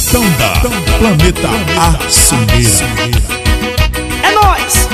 Tanda, Planeta Açueira. É nóis!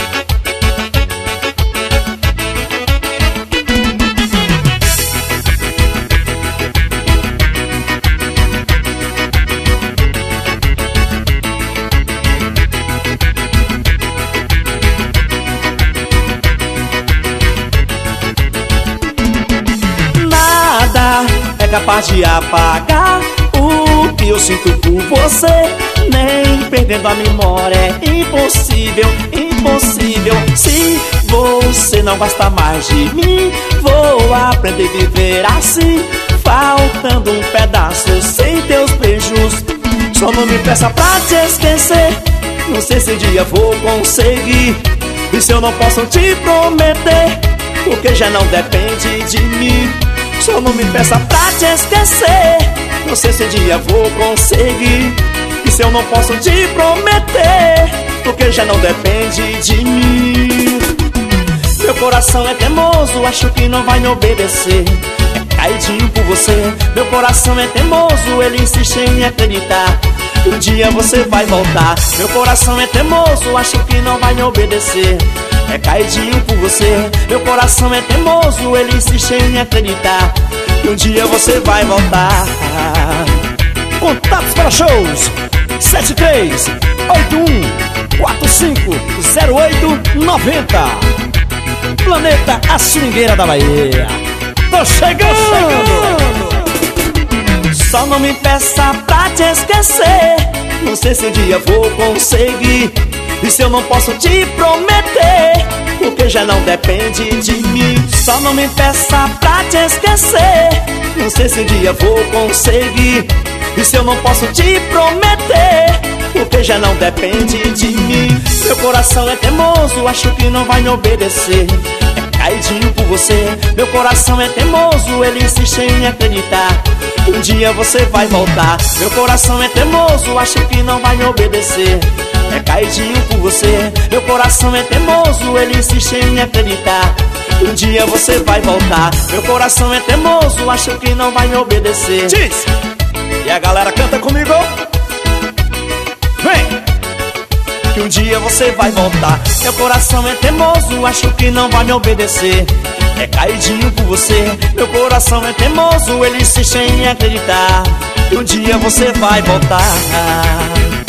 Nada é capaz de apagar o que eu sinto por você. Nem perdendo a memória é impossível, impossível. Se você não gosta mais de mim, vou aprender a viver assim, faltando um pedaço sem teus beijos. Só não me peça pra te esquecer, não sei se um dia vou conseguir. Isso eu não posso te prometer, porque já não depende de mim. Só não me peça pra te esquecer, não sei se um dia vou conseguir. Isso eu não posso te prometer, porque já não depende de mim. Meu coração é teimoso, acho que não vai me obedecer. É caidinho por você. Meu coração é teimoso, ele insiste em acreditar que um dia você vai voltar. Meu coração é teimoso, acho que não vai me obedecer. É caidinho por você. Meu coração é teimoso, ele insiste em acreditar que um dia você vai voltar. Contatos para shows 7381450890. Planeta Açueira da Bahia. Tô chegando! Só não me peça pra te esquecer, não sei se um dia vou conseguir. Isso eu não posso te prometer, porque já não depende de mim. Só não me peça pra te esquecer, não sei se um dia vou conseguir. Isso eu não posso te prometer, porque já não depende de mim. Meu coração é teimoso, acho que não vai me obedecer. É caidinho por você. Meu coração é teimoso, ele insiste em acreditar que um dia você vai voltar. Meu coração é teimoso, acho que não vai me obedecer. É caidinho por você. Meu coração é teimoso, ele insiste em acreditar que um dia você vai voltar. Meu coração é teimoso, acho que não vai me obedecer. Diz! E a galera canta comigo. Vem! Que um dia você vai voltar. Meu coração é teimoso, acho que não vai me obedecer. É caidinho por você. Meu coração é teimoso, ele insiste em acreditar que um dia você vai voltar.